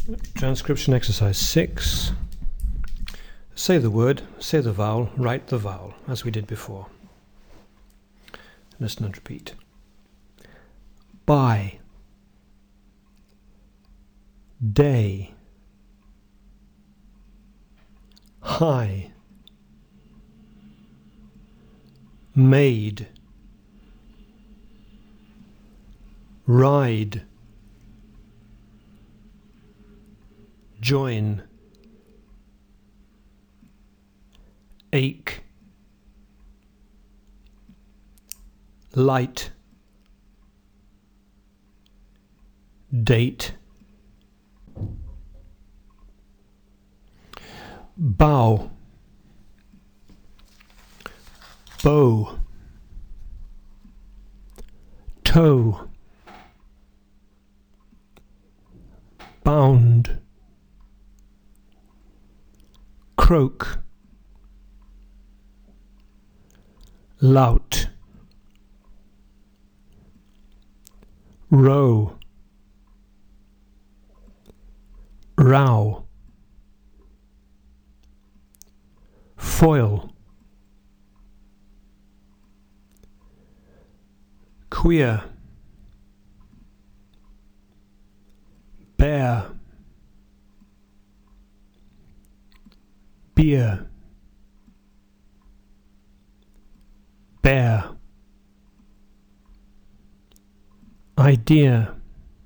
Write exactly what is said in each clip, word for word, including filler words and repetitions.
Transcription exercise six. Say the word, say the vowel, write the vowel, as we did before. Listen and repeat. By, day, high, made, ride, join, ache, light, date, bow, bow, toe, bound, croak, lout, row, row, foil, queer, bear, beer, bear, idea,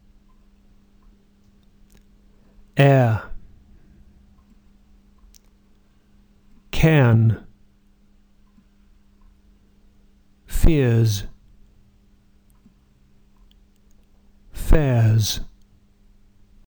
air, can, fears, fares.